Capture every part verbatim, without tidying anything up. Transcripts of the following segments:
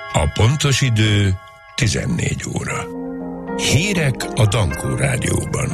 A pontos idő tizennégy óra. Hírek a Dankó Rádióban.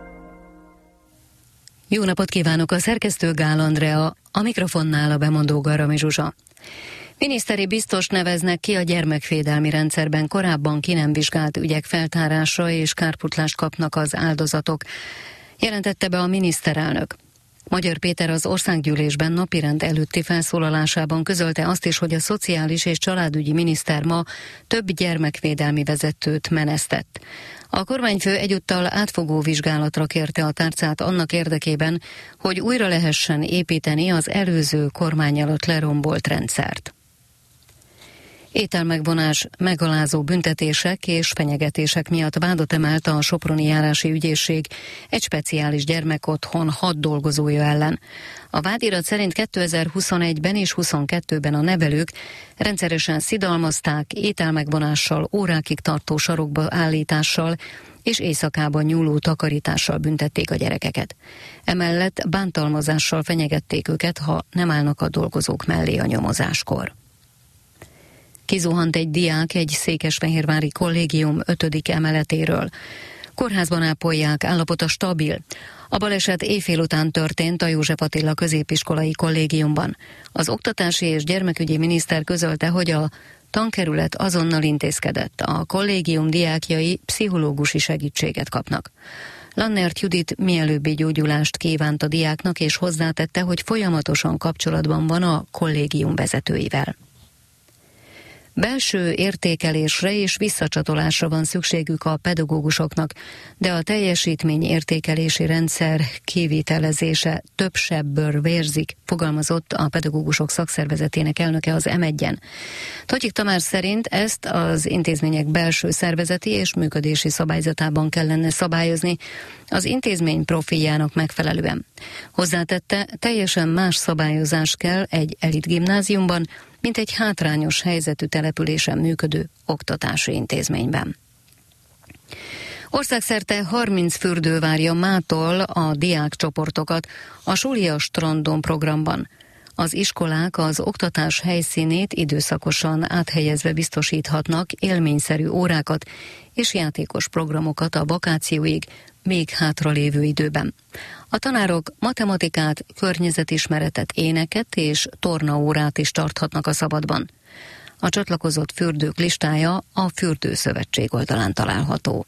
Jó napot kívánok, a szerkesztő Gál Andrea, a mikrofonnál a bemondó Garami Zsuzsa. Miniszteri biztost neveznek ki a gyermekvédelmi rendszerben korábban ki nem vizsgált ügyek feltárása és kárpótlást kapnak az áldozatok, jelentette be a miniszterelnök. Magyar Péter az országgyűlésben napirend előtti felszólalásában közölte azt is, hogy a szociális és családügyi miniszter ma több gyermekvédelmi vezetőt menesztett. A kormányfő egyúttal átfogó vizsgálatra kérte a tárcát annak érdekében, hogy újra lehessen építeni az előző kormány alatt lerombolt rendszert. Ételmegvonás, megalázó büntetések és fenyegetések miatt vádat emelt a Soproni járási ügyészség egy speciális gyermekotthon hat dolgozója ellen. A vádirat szerint kétezer-huszonegyben és huszonkettőben a nevelők rendszeresen szidalmazták, ételmegvonással, órákig tartó sarokba állítással és éjszakában nyúló takarítással büntették a gyerekeket. Emellett bántalmazással fenyegették őket, ha nem állnak a dolgozók mellé a nyomozáskor. Kizuhant egy diák egy székesfehérvári kollégium ötödik emeletéről. Kórházban ápolják, állapota stabil. A baleset éjfél után történt a József Attila középiskolai kollégiumban. Az oktatási és gyermekügyi miniszter közölte, hogy a tankerület azonnal intézkedett. A kollégium diákjai pszichológusi segítséget kapnak. Lannert Judit mielőbbi gyógyulást kívánt a diáknak, és hozzátette, hogy folyamatosan kapcsolatban van a kollégium vezetőivel. Belső értékelésre és visszacsatolásra van szükségük a pedagógusoknak, de a teljesítményértékelési rendszer kivitelezése több sebből vérzik, fogalmazott a pedagógusok szakszervezetének elnöke az em egyen. Totyik Tamás szerint ezt az intézmények belső szervezeti és működési szabályzatában kellene szabályozni, az intézmény profiljának megfelelően. Hozzátette, teljesen más szabályozás kell egy elitgimnáziumban, mint egy hátrányos helyzetű településen működő oktatási intézményben. Országszerte harminc fürdő várja mától a diákcsoportokat a Súlia Strandon programban. Az iskolák az oktatás helyszínét időszakosan áthelyezve biztosíthatnak élményszerű órákat és játékos programokat a vakációig, még hátralévő időben. A tanárok matematikát, környezetismeretet, éneket és tornaórát is tarthatnak a szabadban. A csatlakozott fürdők listája a Fürdőszövetség oldalán található.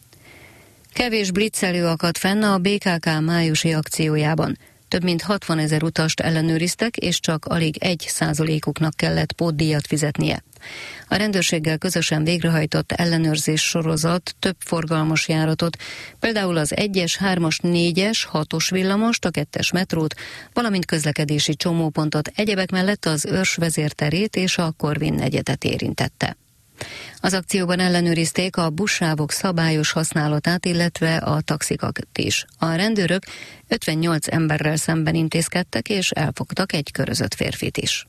Kevés blitzelő akadt fenn a bé ká ká májusi akciójában. Több mint hatvanezer utast ellenőriztek, és csak alig egy százalékuknak kellett pótdíjat fizetnie. A rendőrséggel közösen végrehajtott ellenőrzés sorozat több forgalmas járatot, például az egyes, hármas, négyes, hatos villamost, a kettes metrót, valamint közlekedési csomópontot, egyebek mellett az Őrs vezérterét és a Korvin negyedet érintette. Az akcióban ellenőrizték a buszsávok szabályos használatát, illetve a taxikat is. A rendőrök ötvennyolc emberrel szemben intézkedtek, és elfogtak egy körözött férfit is.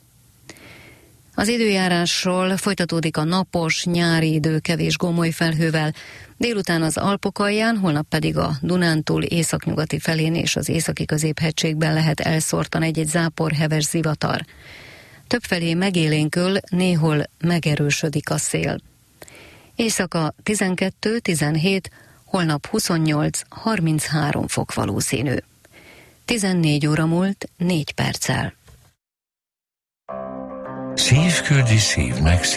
Az időjárásról: folytatódik a napos, nyári idő kevés gomoly felhővel, délután az Alpok alján, holnap pedig a Dunántúl északnyugati felén és az északi középhegységben lehet elszórtan egy-egy zápor, heves zivatar. Többfelé megélénkül, néhol megerősödik a szél. Éjszaka tizenkettő tizenhét, holnap huszonnyolc harminchárom fok valószínű. tizennégy óra múlt négy perccel. Szívküldi szívnek szív.